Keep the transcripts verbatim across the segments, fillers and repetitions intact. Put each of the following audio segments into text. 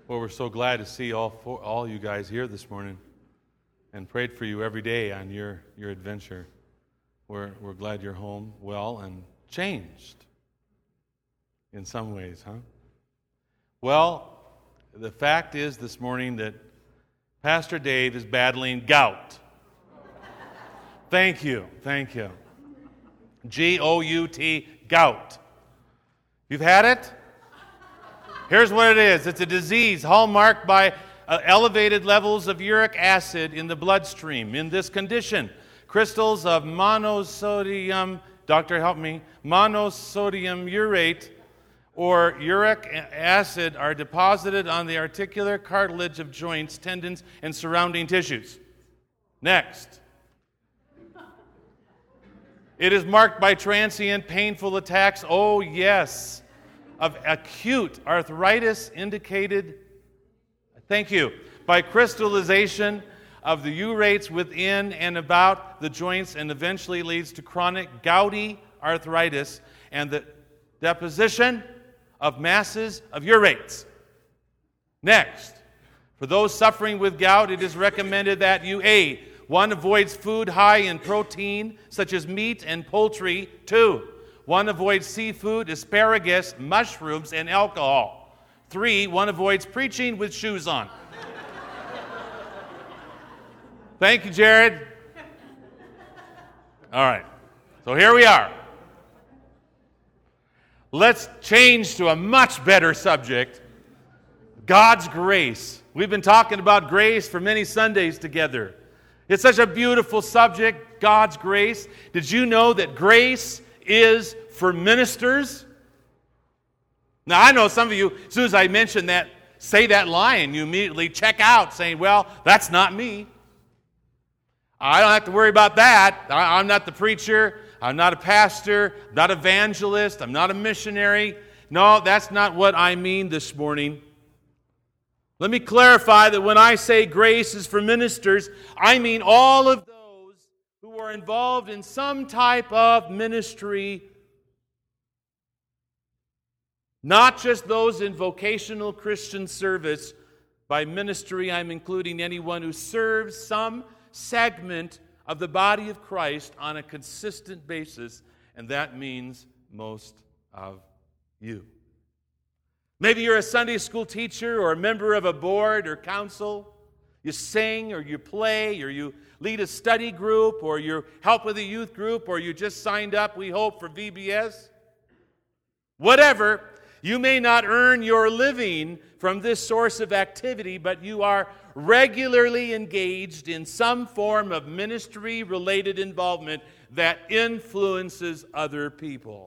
Well, we're so glad to see all four, all you guys here this morning, and prayed for you every day on your, your adventure. We're we're glad you're home well and changed in some ways, huh? Well, the fact is this morning that Pastor Dave is battling gout. Thank you, thank you. G O U T, gout. You've had it? Here's what it is. It's a disease hallmarked by uh, elevated levels of uric acid in the bloodstream. In this condition, crystals of monosodium, doctor help me, monosodium urate or uric acid are deposited on the articular cartilage of joints, tendons, and surrounding tissues. Next. It is marked by transient painful attacks, oh yes, of acute arthritis indicated, thank you, by crystallization of the urates within and about the joints, and eventually leads to chronic gouty arthritis and the deposition of masses of urates. Next, for those suffering with gout, it is recommended that you, A, one avoids food high in protein, such as meat and poultry. Two, one avoids seafood, asparagus, mushrooms, and alcohol. Three, one avoids preaching with shoes on. Thank you, Jared. All right, so here we are. Let's change to a much better subject, God's grace. We've been talking about grace for many Sundays together. It's such a beautiful subject, God's grace. Did you know that grace is for ministers? Now, I know some of you, as soon as I mention that, say that line, you immediately check out saying, well, that's not me. I don't have to worry about that. I'm not the preacher. I'm not a pastor. I'm not an evangelist. I'm not a missionary. No, that's not what I mean this morning. Let me clarify that when I say grace is for ministers, I mean all of those who are involved in some type of ministry, not just those in vocational Christian service. By ministry, I'm including anyone who serves some segment of the body of Christ on a consistent basis, and that means most of you. Maybe you're a Sunday school teacher or a member of a board or council. You sing or you play or you lead a study group or you help with a youth group or you just signed up, we hope, for V B S. Whatever, you may not earn your living from this source of activity, but you are regularly engaged in some form of ministry-related involvement that influences other people.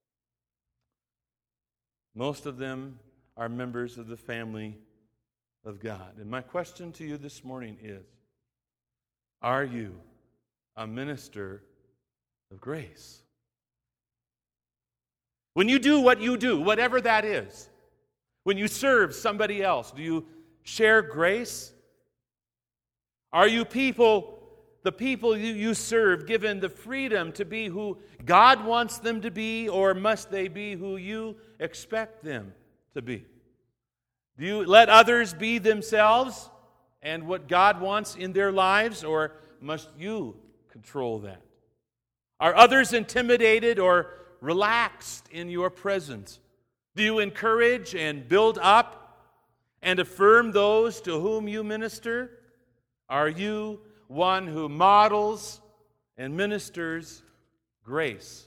Most of them are members of the family of God. And my question to you this morning is, are you a minister of grace? When you do what you do, whatever that is, when you serve somebody else, do you share grace? Are you people, the people you, you serve, given the freedom to be who God wants them to be, or must they be who you expect them to be? Do you let others be themselves and what God wants in their lives, or must you control that? Are others intimidated or relaxed in your presence? Do you encourage and build up and affirm those to whom you minister? Are you one who models and ministers grace?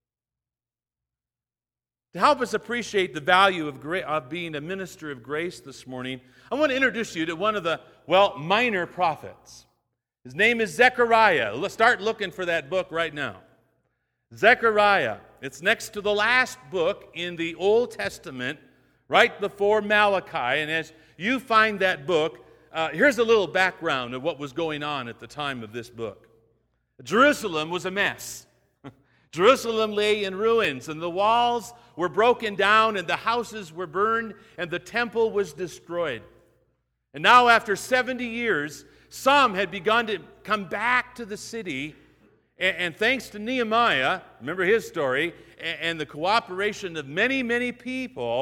To help us appreciate the value of, gra- of being a minister of grace this morning, I want to introduce you to one of the, well, minor prophets. His name is Zechariah. Let's start looking for that book right now. Zechariah. It's next to the last book in the Old Testament, right before Malachi. And as you find that book, uh, here's a little background of what was going on at the time of this book. Jerusalem was a mess. Jerusalem lay in ruins, and the walls were broken down, and the houses were burned, and the temple was destroyed. And now, after seventy years, some had begun to come back to the city, and, and thanks to Nehemiah, remember his story, and, and the cooperation of many, many people,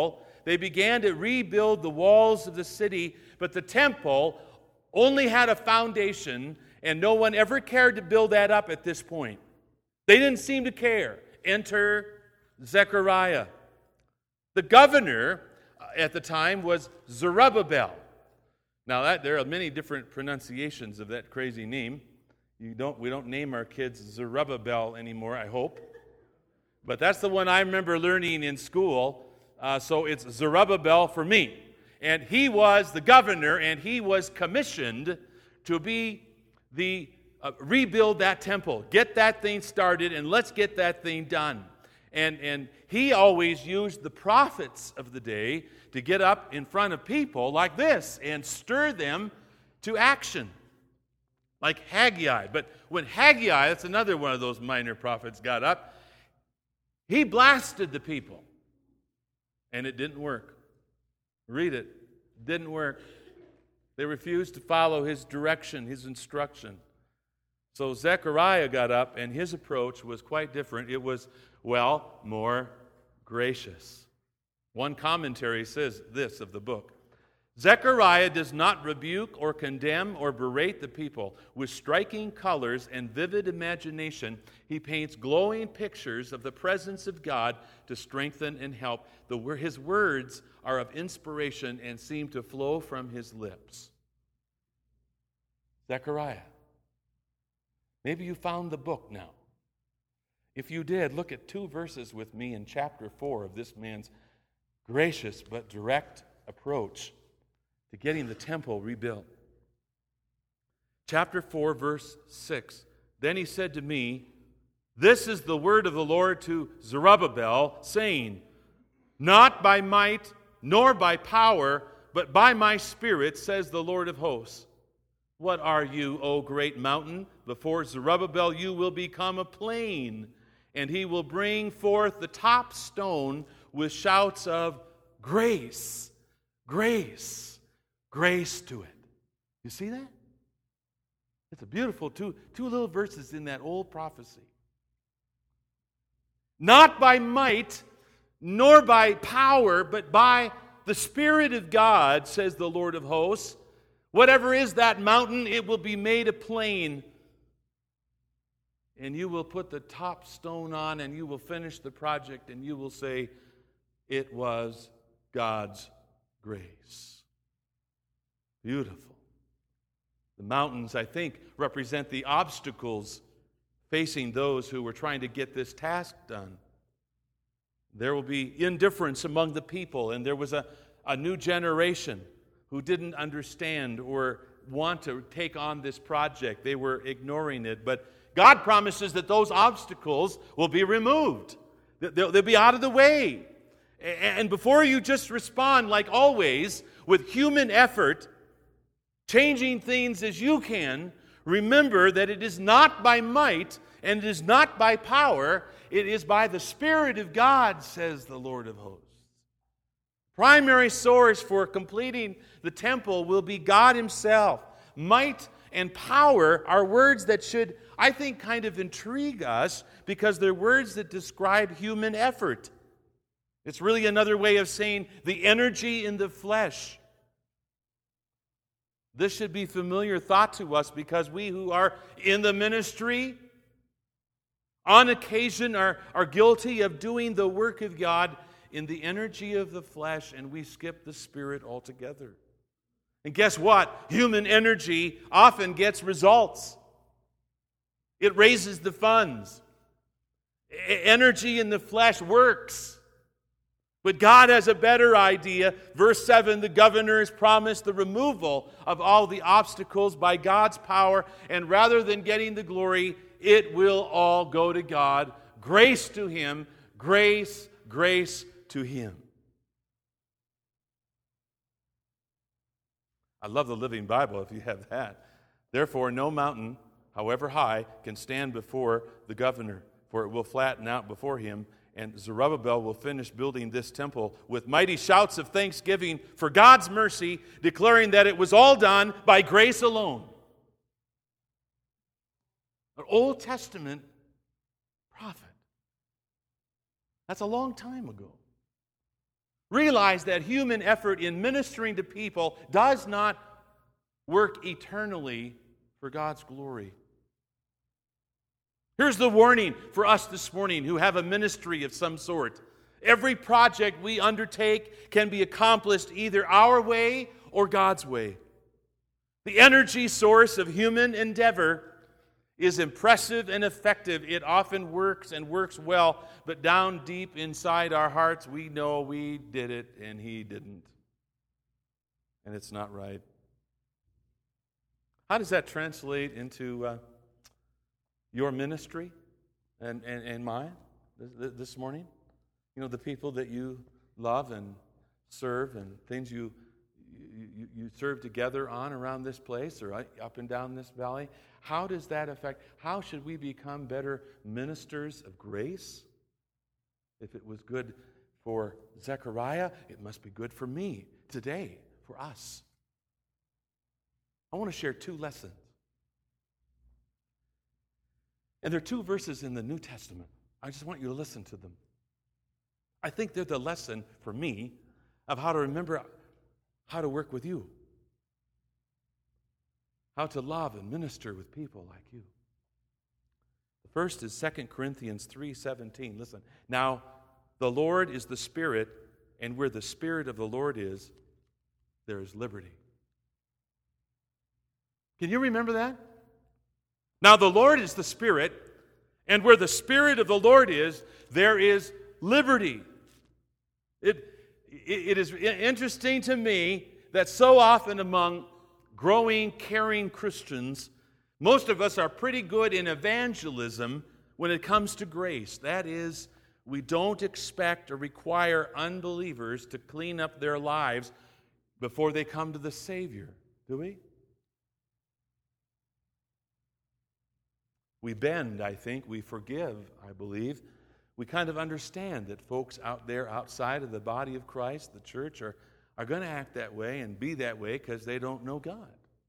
They began to rebuild the walls of the city, but the temple only had a foundation, and no one ever cared to build that up at this point. They didn't seem to care. Enter Zechariah. The governor at the time was Zerubbabel. Now, that there are many different pronunciations of that crazy name. You don't, we don't name our kids Zerubbabel anymore, I hope. But that's the one I remember learning in school. Uh, so it's Zerubbabel for me. And he was the governor, and he was commissioned to be the uh, rebuild that temple, get that thing started, and let's get that thing done. And, and he always used the prophets of the day to get up in front of people like this and stir them to action, like Haggai. But when Haggai, that's another one of those minor prophets, got up, he blasted the people, and it didn't work. Read it. It didn't work. They refused to follow his direction, his instruction. So Zechariah got up, and his approach was quite different. It was, well, more gracious. One commentary says this of the book: Zechariah does not rebuke or condemn or berate the people. With striking colors and vivid imagination, he paints glowing pictures of the presence of God to strengthen and help. The, his words are of inspiration and seem to flow from his lips. Zechariah. Maybe you found the book now. If you did, look at two verses with me in chapter four of this man's gracious but direct approach to getting the temple rebuilt. Chapter four, verse six. Then he said to me, "This is the word of the Lord to Zerubbabel, saying, Not by might nor by power, but by my Spirit, says the Lord of hosts. What are you, O great mountain? Before Zerubbabel you will become a plain, and he will bring forth the top stone with shouts of grace, grace, grace to it." You see that? It's a beautiful two, two little verses in that old prophecy. Not by might, nor by power, but by the Spirit of God, says the Lord of hosts. Whatever is that mountain, it will be made a plain. And you will put the top stone on, and you will finish the project, and you will say, it was God's grace. Beautiful. The mountains, I think, represent the obstacles facing those who were trying to get this task done. There will be indifference among the people, and there was a, a new generation who didn't understand or want to take on this project. They were ignoring it. But God promises that those obstacles will be removed. They'll, they'll be out of the way. And before you just respond, like always, with human effort, changing things as you can, remember that it is not by might and it is not by power. It is by the Spirit of God, says the Lord of hosts. Primary source for completing the temple will be God Himself. Might and power are words that should, I think, kind of intrigue us because they're words that describe human effort. It's really another way of saying the energy in the flesh. This should be familiar thought to us because we who are in the ministry on occasion are, are guilty of doing the work of God in the energy of the flesh, and we skip the Spirit altogether. And guess what? Human energy often gets results. It raises the funds. E- energy in the flesh works. But God has a better idea. Verse seven, the governor has promised the removal of all the obstacles by God's power, and rather than getting the glory, it will all go to God. Grace to Him, grace, grace to Him. I love the Living Bible if you have that. Therefore, no mountain, however high, can stand before the governor, for it will flatten out before him, and Zerubbabel will finish building this temple with mighty shouts of thanksgiving for God's mercy, declaring that it was all done by grace alone. An Old Testament prophet. That's a long time ago. Realize that human effort in ministering to people does not work eternally for God's glory. Here's the warning for us this morning who have a ministry of some sort. Every project we undertake can be accomplished either our way or God's way. The energy source of human endeavor is impressive and effective. It often works and works well, but down deep inside our hearts, we know we did it and He didn't. And it's not right. How does that translate into uh, your ministry and, and, and mine this, this morning? You know, the people that you love and serve and things you, you, you serve together on around this place or up and down this valley. How does that affect? How should we become better ministers of grace? If it was good for Zechariah, it must be good for me today, for us. I want to share two lessons. And there are two verses in the New Testament. I just want you to listen to them. I think they're the lesson for me of how to remember how to work with you. How to love and minister with people like you. The first is Second Corinthians three seventeen. Listen. Now, the Lord is the Spirit, and where the Spirit of the Lord is, there is liberty. Can you remember that? Now, the Lord is the Spirit, and where the Spirit of the Lord is, there is liberty. It, it, it is interesting to me that so often among growing, caring Christians, most of us are pretty good in evangelism when it comes to grace. That is, we don't expect or require unbelievers to clean up their lives before they come to the Savior, do we? We bend, I think. We forgive, I believe. We kind of understand that folks out there outside of the body of Christ, the church, are, are going to act that way and be that way because they don't know God.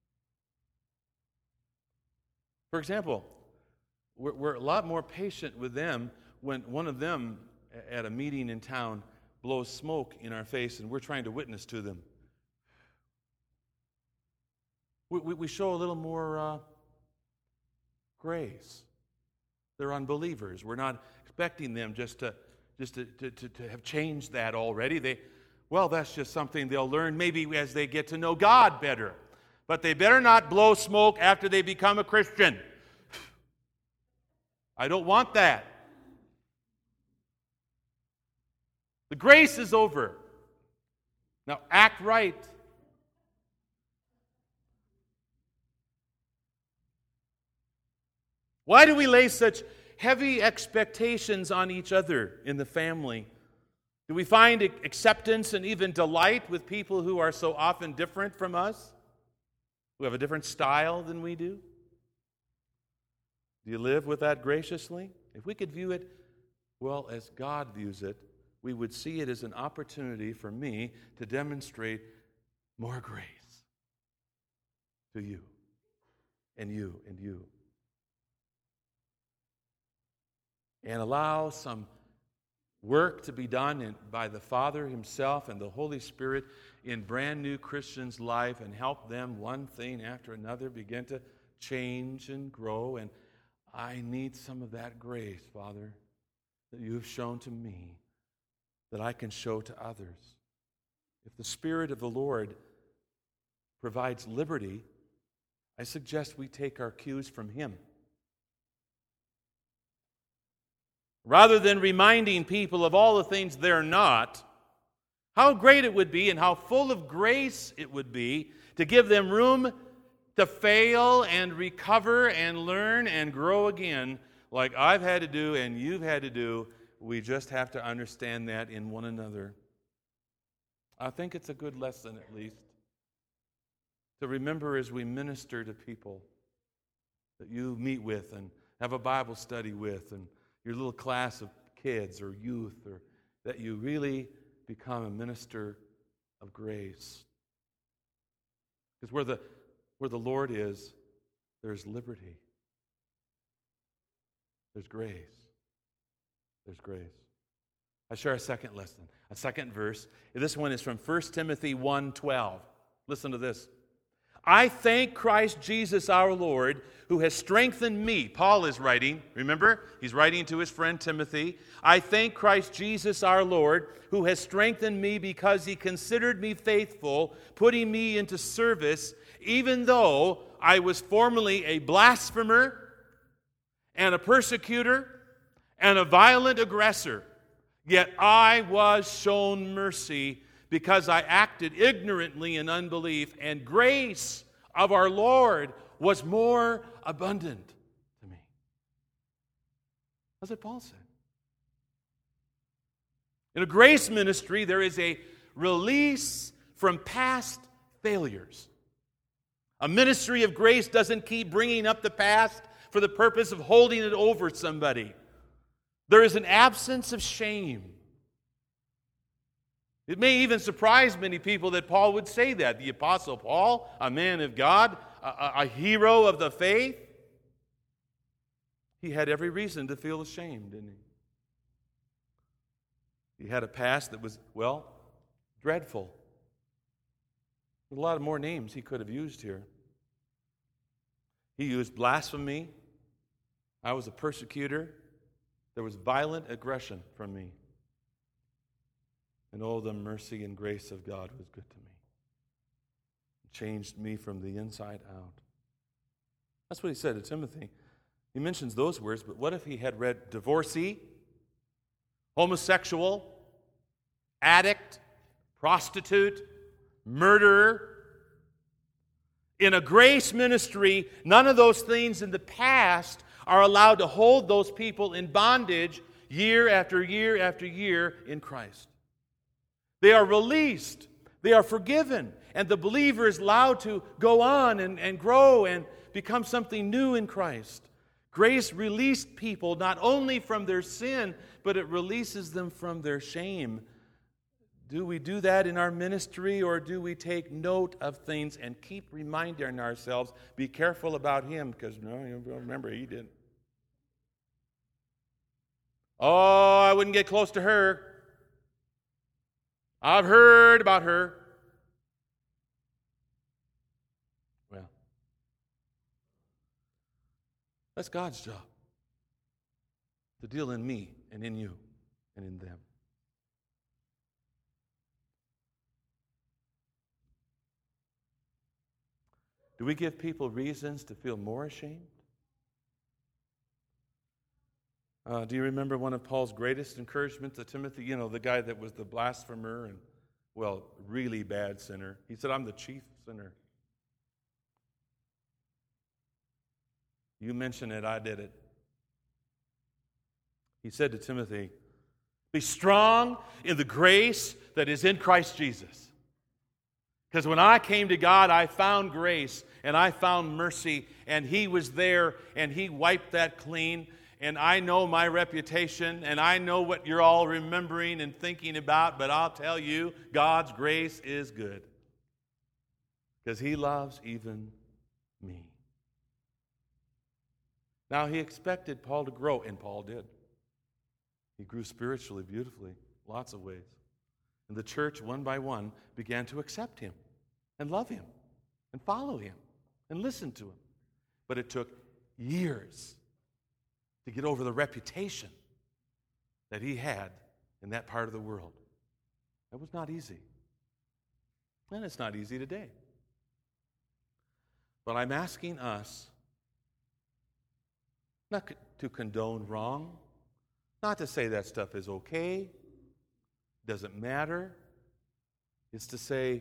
For example, we're, we're a lot more patient with them when one of them at a meeting in town blows smoke in our face and we're trying to witness to them. We, we, we show a little more uh, grace. They're unbelievers. We're not expecting them just to just to, to, to, to have changed that already. They, well, that's just something they'll learn maybe as they get to know God better. But they better not blow smoke after they become a Christian. I don't want that. The grace is over. Now act right. Why do we lay such heavy expectations on each other in the family? Do we find acceptance and even delight with people who are so often different from us? Who have a different style than we do? Do you live with that graciously? If we could view it, well, as God views it, we would see it as an opportunity for me to demonstrate more grace to you and you and you. And allow some work to be done in, by the Father Himself and the Holy Spirit in brand new Christians' life and help them one thing after another begin to change and grow. And I need some of that grace, Father, that You have shown to me, that I can show to others. If the Spirit of the Lord provides liberty, I suggest we take our cues from Him. Rather than reminding people of all the things they're not, how great it would be and how full of grace it would be to give them room to fail and recover and learn and grow again like I've had to do and you've had to do. We just have to understand that in one another. I think it's a good lesson, at least, to remember as we minister to people that you meet with and have a Bible study with and your little class of kids or youth, or that you really become a minister of grace. Because where the, where the Lord is, there's liberty. There's grace. There's grace. I share a second lesson, a second verse. This one is from First Timothy one twelve. Listen to this. I thank Christ Jesus our Lord, who has strengthened me. Paul is writing, remember? He's writing to his friend Timothy. I thank Christ Jesus our Lord, who has strengthened me because he considered me faithful, putting me into service, even though I was formerly a blasphemer and a persecutor and a violent aggressor. Yet I was shown mercy because I acted ignorantly in unbelief, and grace of our Lord was more abundant to me. That's what Paul said. In a grace ministry, there is a release from past failures. A ministry of grace doesn't keep bringing up the past for the purpose of holding it over somebody. There is an absence of shame. It may even surprise many people that Paul would say that. The Apostle Paul, a man of God, a, a hero of the faith, he had every reason to feel ashamed, didn't he? He had a past that was, well, dreadful. There's a lot of more names he could have used here. He used blasphemy. I was a persecutor. There was violent aggression from me. And oh, the mercy and grace of God was good to me. It changed me from the inside out. That's what he said to Timothy. He mentions those words, but what if he had read divorcee, homosexual, addict, prostitute, murderer? In a grace ministry, none of those things in the past are allowed to hold those people in bondage year after year after year in Christ. They are released. They are forgiven. And the believer is allowed to go on and, and grow and become something new in Christ. Grace released people not only from their sin, but it releases them from their shame. Do we do that in our ministry, or do we take note of things and keep reminding ourselves, be careful about him, because no, you remember he didn't. Oh, I wouldn't get close to her. I've heard about her. Well, that's God's job, to deal in me and in you and in them. Do we give people reasons to feel more ashamed? Uh, do you remember one of Paul's greatest encouragements to Timothy? You know, the guy that was the blasphemer and, well, really bad sinner. He said, I'm the chief sinner. You mentioned it, I did it. He said to Timothy, be strong in the grace that is in Christ Jesus. Because when I came to God, I found grace and I found mercy, and he was there and he wiped that clean. And I know my reputation, and I know what you're all remembering and thinking about, but I'll tell you, God's grace is good. Because he loves even me. Now, he expected Paul to grow, and Paul did. He grew spiritually, beautifully, lots of ways. And the church, one by one, began to accept him and love him and follow him and listen to him. But it took years to get over the reputation that he had in that part of the world. That was not easy. And it's not easy today. But I'm asking us not to condone wrong, not to say that stuff is okay, doesn't matter. It's to say,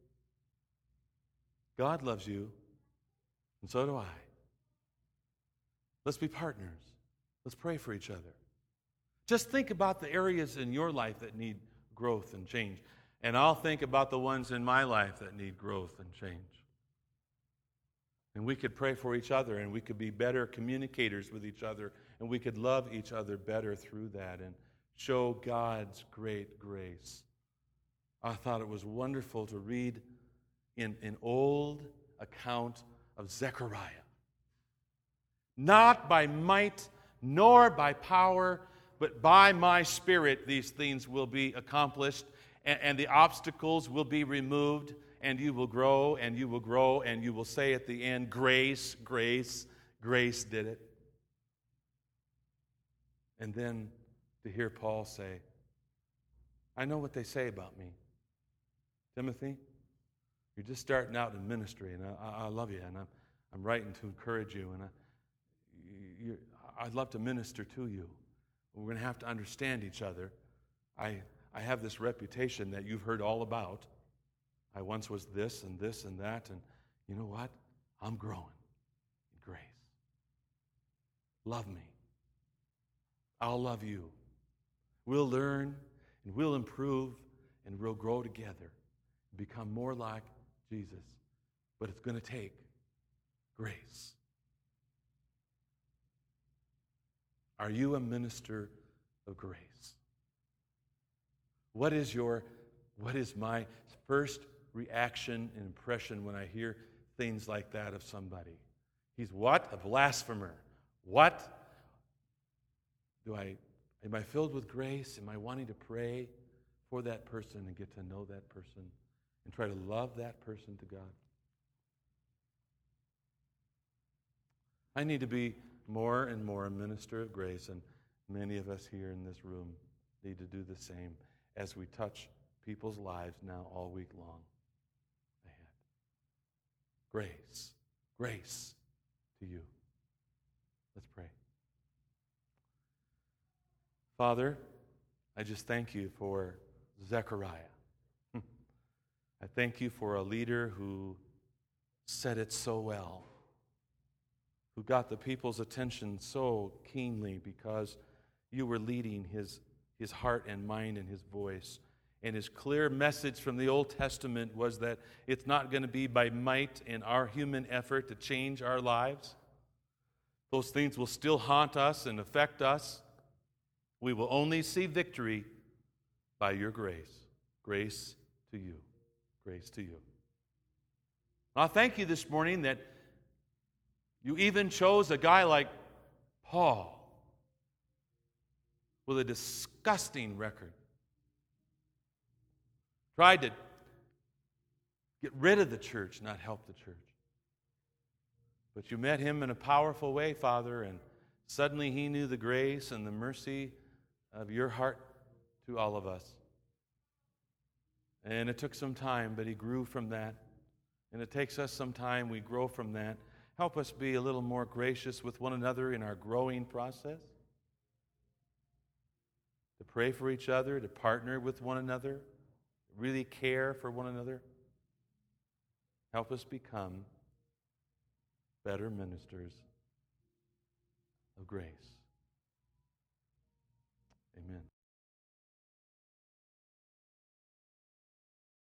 God loves you, and so do I. Let's be partners. Let's pray for each other. Just think about the areas in your life that need growth and change. And I'll think about the ones in my life that need growth and change. And we could pray for each other, and we could be better communicators with each other, and we could love each other better through that and show God's great grace. I thought it was wonderful to read in an old account of Zechariah. Not by might nor by power, but by my Spirit these things will be accomplished, and, and the obstacles will be removed, and you will grow, and you will grow, and you will say at the end, grace, grace, grace did it. And then to hear Paul say, I know what they say about me. Timothy, you're just starting out in ministry, and I, I love you, and I'm, I'm writing to encourage you, and I, you, I'd love to minister to you. We're going to have to understand each other. I, I have this reputation that you've heard all about. I once was this and this and that, and you know what? I'm growing in grace. Love me. I'll love you. We'll learn, and we'll improve, and we'll grow together and become more like Jesus. But it's going to take grace. Are you a minister of grace? What is your, what is my first reaction and impression when I hear things like that of somebody? He's what? A blasphemer. What? Do I, am I filled with grace? Am I wanting to pray for that person and get to know that person and try to love that person to God? I need to be more and more a minister of grace, and many of us here in this room need to do the same as we touch people's lives now all week long ahead. Grace, grace to you. Let's pray. Father, I just thank you for Zechariah. I thank you for a leader who said it so well, who got the people's attention so keenly because you were leading his, his heart and mind and his voice. And his clear message from the Old Testament was that it's not going to be by might and our human effort to change our lives. Those things will still haunt us and affect us. We will only see victory by your grace. Grace to you. Grace to you. I thank you this morning that you even chose a guy like Paul with a disgusting record. Tried to get rid of the church, not help the church. But you met him in a powerful way, Father, and suddenly he knew the grace and the mercy of your heart to all of us. And it took some time, but he grew from that. And it takes us some time, we grow from that. Help us be a little more gracious with one another in our growing process. To pray for each other, to partner with one another, really care for one another. Help us become better ministers of grace.